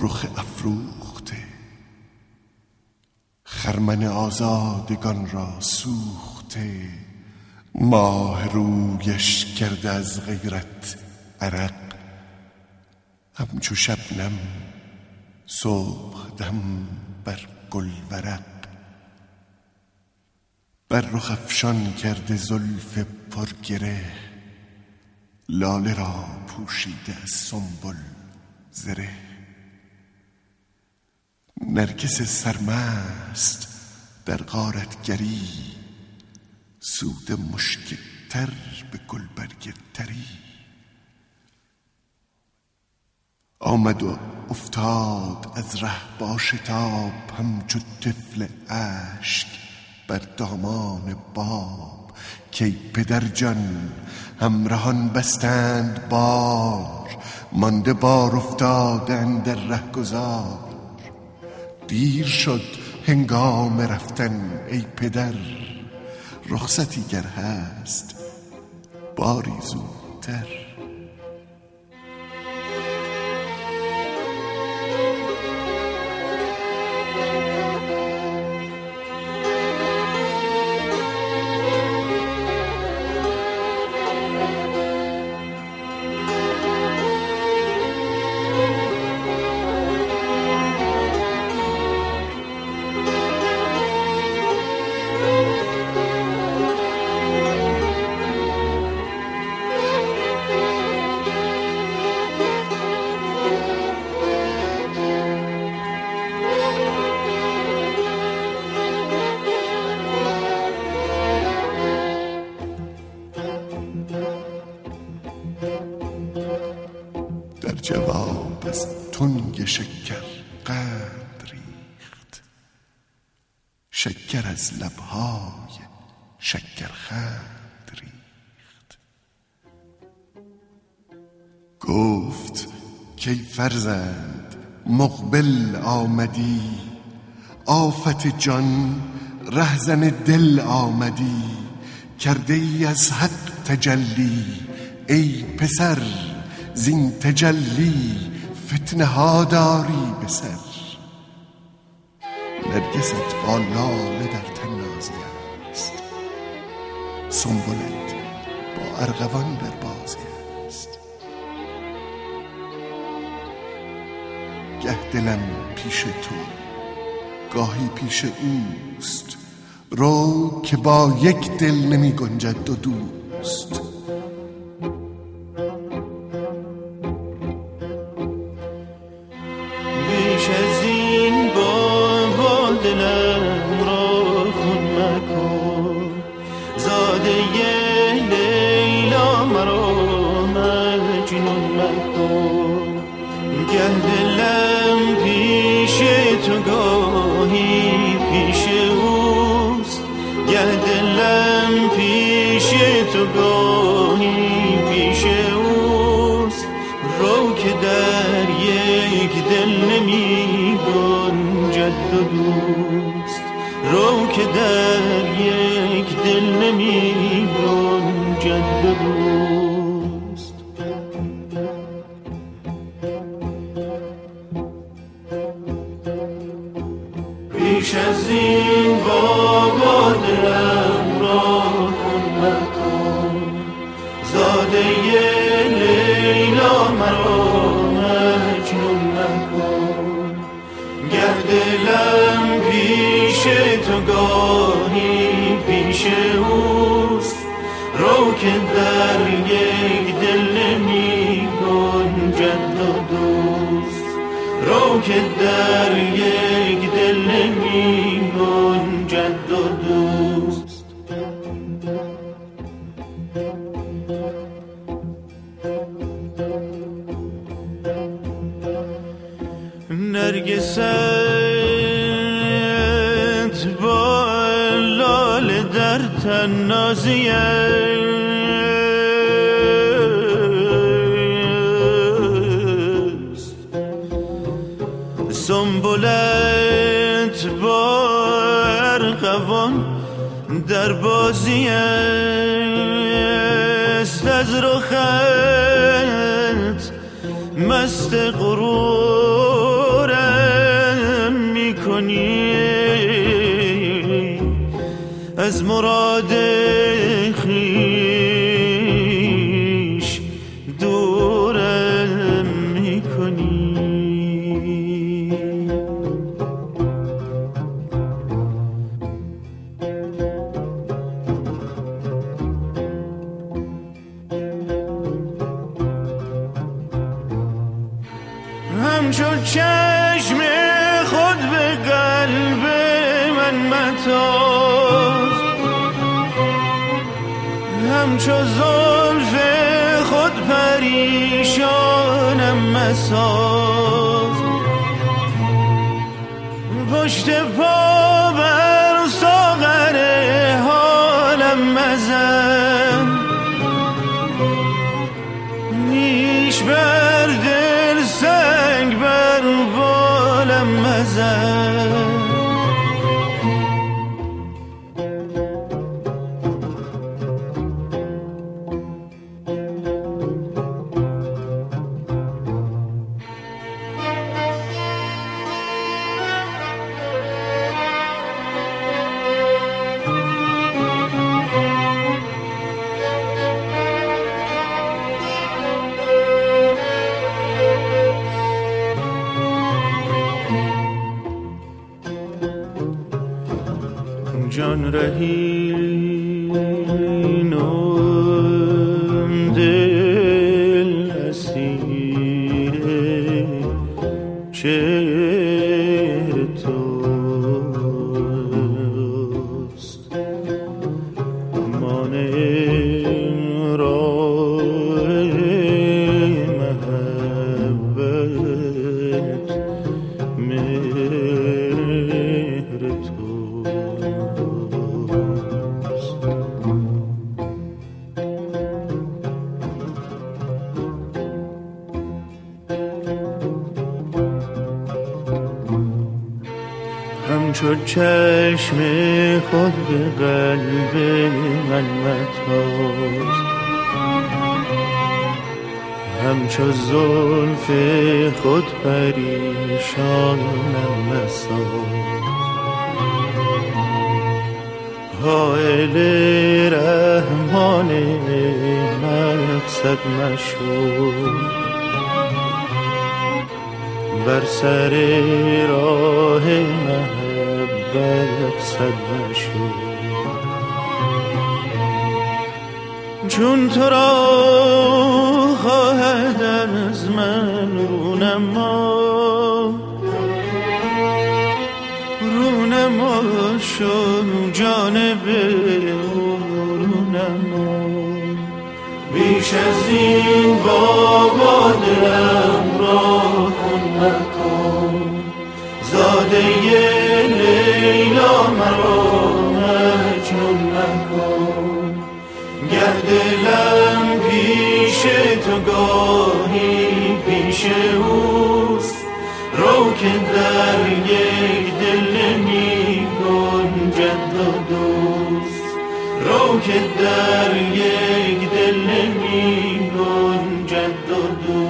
رخ افروخته، خرمن آزادگان را سوخته. ماه رویش کرده از غیرت عرق، همچو شبنم صبح دم بر گل ورق. بر رخ افشان کرده زلف پرگره، لاله را پوشیده از سنبل زره. نرگس سرمست در غارتگری، سود مشک تر به گلبرگ تری. آمد و افتاد از ره با شتاب، همچو طفل اشک بر دامان باب. کی پدر جان همراهان بستند بار، مانده بار افتاده اندر رهگذار. دیر شد هنگام رفتن ای پدر، رخصتی گر هست باری زودتر. جواب از تنگ شکر قند ریخت، شکر از لبهای شکرخند ریخت. گفت کی فرزند مقبل آمدی، آفت جان رهزن دل آمدی. کرده ای از حق تجلی ای پسر، زین تجلی فتنه ها داری به سر. نرگست با لاله در تن نازی است، سنبلت با ارغوان در بازی است. گه دلم پیش تو گاهی پیش اوست، رو که با یک دل نمی گنجد دو دوست. دلم پیش تو گاهی پیش اوست، گه دلم پیش تو گاهی پیش اوست. رو که در یک دل نمی گنجد دو دوست، رو که در یک دل نمی گنجد دو دوست. پیش از این بابا دلم را خون مکن، زاده لیلا مرا مجنون مکن. گر دلم پیش تو گاهی پیش اوست، رو که در یک دل نمی گنجد دو دوست، رو که در یک دل نمی گنجد دو دوست. نرگست با لاله در تن نازی است، سنبلت با ارغوان در بازی است. از رخت مست غرور کنی، از مراد خویش دورم میکنی. همچون چشم خود به قلب من متاز، همچو زلف خود پریشانم مساز. پشت پا بر ساغر حالم مزن، نیش بر دل سنگ بر بالم مزن. جان رهینم دل اسیر چهر توست، مانع راه محبت مهر تو. همچو چشم خود به قلب من متاز، همچو زلف خود پریشانم مساز. حائل رحمان مقصد مشو، بر سر راه محبت صد مشو. چون تو را خواهد از من رونما شو جانب رونما. بیش از این بابا دلم را خون مکن، زاده لیلا مرا مجنون مکن. گر دلم پیش تو گاهی پیش اوست، رو که در یک دل نمی گنجد دو دوست، رو که در یک دل نمی گنجد دو دوست.